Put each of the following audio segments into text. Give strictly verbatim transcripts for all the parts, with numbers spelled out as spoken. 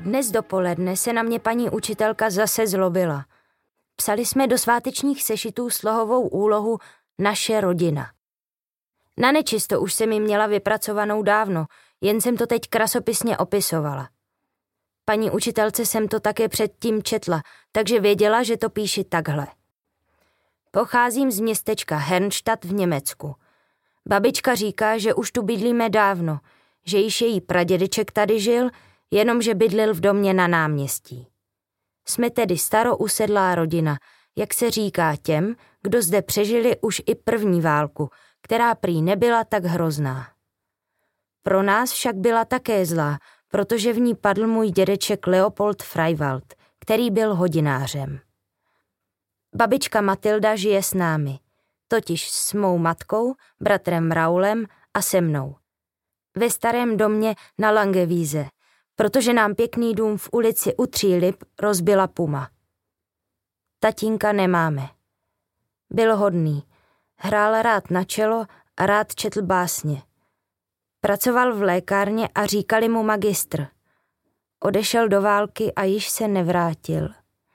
Dnes dopoledne se na mě paní učitelka zase zlobila. Psali jsme do svátečních sešitů slohovou úlohu Naše rodina. Na nečisto už jsem ji měla vypracovanou dávno, jen jsem to teď krasopisně opisovala. Paní učitelce jsem to také předtím četla, takže věděla, že to píši takhle. Pocházím z městečka Hernstadt v Německu. Babička říká, že už tu bydlíme dávno, že již její pradědeček tady žil, jenomže bydlil v domě na náměstí. Jsme tedy starousedlá rodina, jak se říká těm, kdo zde přežili už i první válku, která prý nebyla tak hrozná. Pro nás však byla také zlá, protože v ní padl můj dědeček Leopold Freiwald, který byl hodinářem. Babička Matilda žije s námi, totiž s mou matkou, bratrem Raulem a se mnou. Ve starém domě na Langewiese, protože nám pěkný dům v ulici u Tří lip rozbila puma. Tatínka nemáme. Byl hodný, hrál rád na čelo a rád četl básně. Pracoval v lékárně a říkali mu magistr. Odešel do války a již se nevrátil.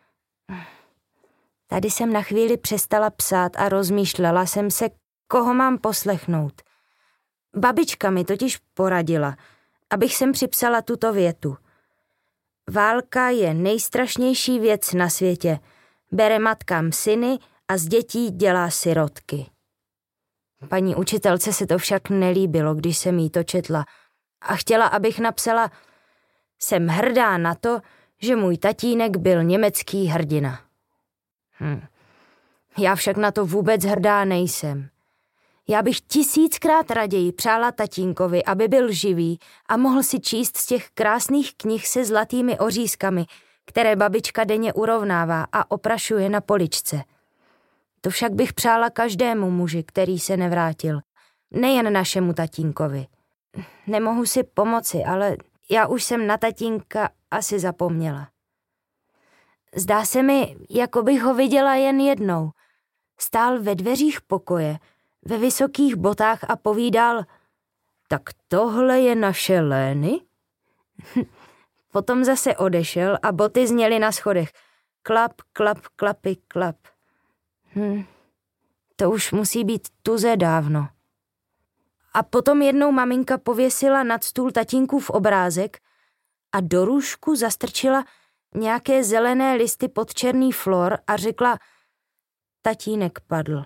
Tady jsem na chvíli přestala psát a rozmýšlela jsem se, koho mám poslechnout. Babička mi totiž poradila, abych sem připsala tuto větu. Válka je nejstrašnější věc na světě. Bere matkám syny a z dětí dělá sirotky. Paní učitelce se to však nelíbilo, když jsem jí to četla a chtěla, abych napsala jsem hrdá na to, že můj tatínek byl německý hrdina. Hm. Já však na to vůbec hrdá nejsem. Já bych tisíckrát raději přála tatínkovi, aby byl živý a mohl si číst z těch krásných knih se zlatými ořízkami, které babička denně urovnává a oprašuje na poličce. To však bych přála každému muži, který se nevrátil. Nejen našemu tatínkovi. Nemohu si pomoci, ale já už jsem na tatínka asi zapomněla. Zdá se mi, jako bych ho viděla jen jednou. Stál ve dveřích pokoje, ve vysokých botách a povídal, tak tohle je naše Lény? Potom zase odešel a boty zněly na schodech. Klap, klap, klapy, klap. Hm, to už musí být tuze dávno. A potom jednou maminka pověsila nad stůl tatínkův obrázek a do růžku zastrčila nějaké zelené listy pod černý flor a řekla, tatínek padl.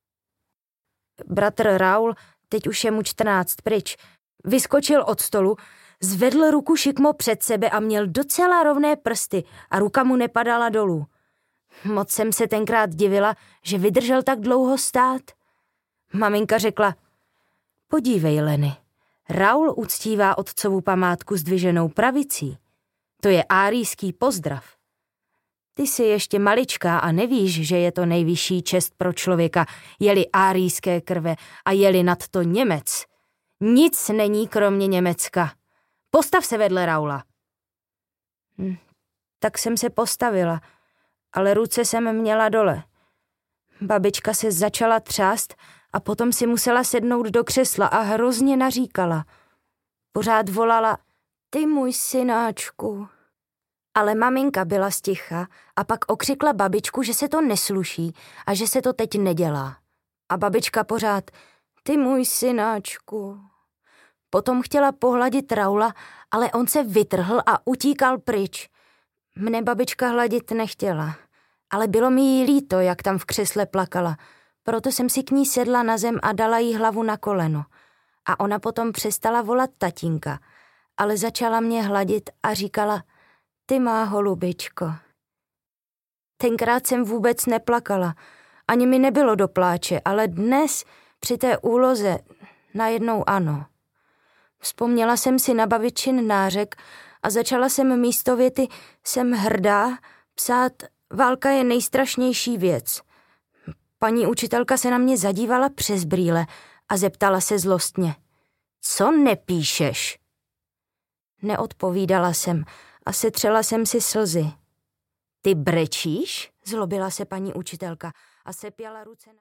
Bratr Raul, teď už je mu čtrnáct pryč, vyskočil od stolu, zvedl ruku šikmo před sebe a měl docela rovné prsty a ruka mu nepadala dolů. Moc jsem se tenkrát divila, že vydržel tak dlouho stát. Maminka řekla, podívej, Leny, Raul uctívá otcovu památku zdviženou pravicí. To je árijský pozdrav. Ty jsi ještě maličká a nevíš, že je to nejvyšší čest pro člověka, je-li árijské krve a je-li nad to Němec. Nic není kromě Německa. Postav se vedle Raula. Hm, tak jsem se postavila, ale ruce jsem měla dole. Babička se začala třást a potom si musela sednout do křesla a hrozně naříkala. Pořád volala, ty můj synáčku. Ale maminka byla sticha a pak okřikla babičku, že se to nesluší a že se to teď nedělá. A babička pořád, ty můj synáčku. Potom chtěla pohladit Raula, ale on se vytrhl a utíkal pryč. Mne babička hladit nechtěla, ale bylo mi jí líto, jak tam v křesle plakala. Proto jsem si k ní sedla na zem a dala jí hlavu na koleno. A ona potom přestala volat tatínka, ale začala mě hladit a říkala, ty má holubičko. Tenkrát jsem vůbec neplakala, ani mi nebylo do pláče, ale dnes při té úloze najednou ano. Vzpomněla jsem si na babičin nářek a začala jsem místo věty jsem hrdá psát válka je nejstrašnější věc. Paní učitelka se na mě zadívala přes brýle a zeptala se zlostně. Co nepíšeš? Neodpovídala jsem a setřela jsem si slzy. Ty brečíš? Zlobila se paní učitelka a sepěla ruce na...